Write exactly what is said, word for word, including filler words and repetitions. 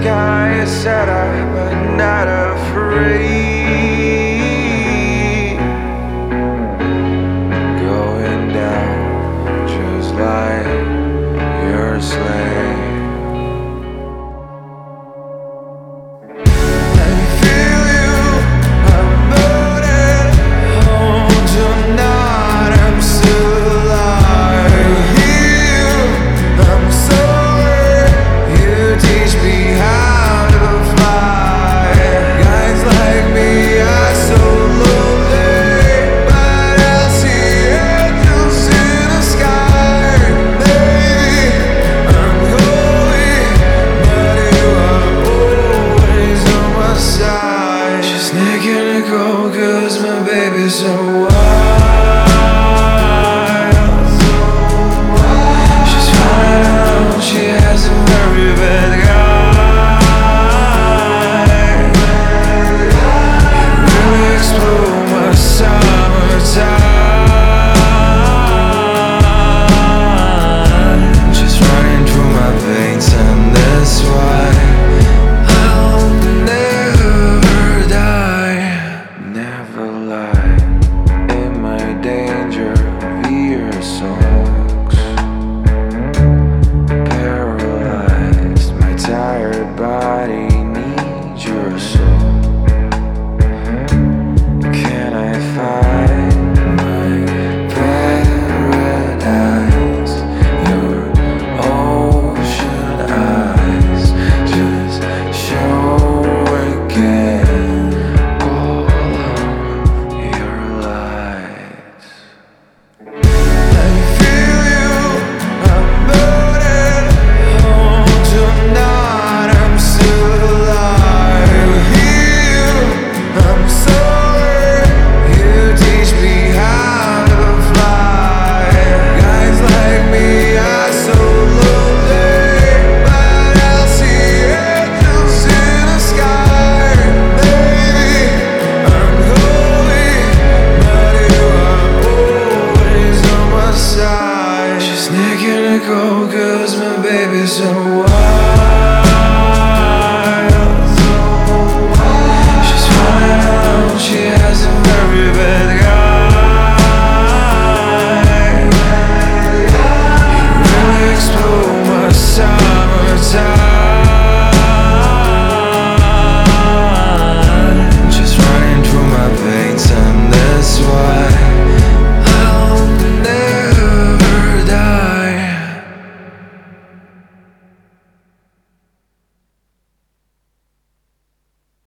sky is set up, but not afraid. Going down just like you're a slave. Go, cause my baby's so wild. She's fine out, she has a very bad guy. You really explode my summertime. Just running through my veins, and that's why never lie in my danger of your songs. Paralyzed, my tired body needs your soul. Can I find my paradise? Your ocean eyes just show again go, cause my baby's so wild.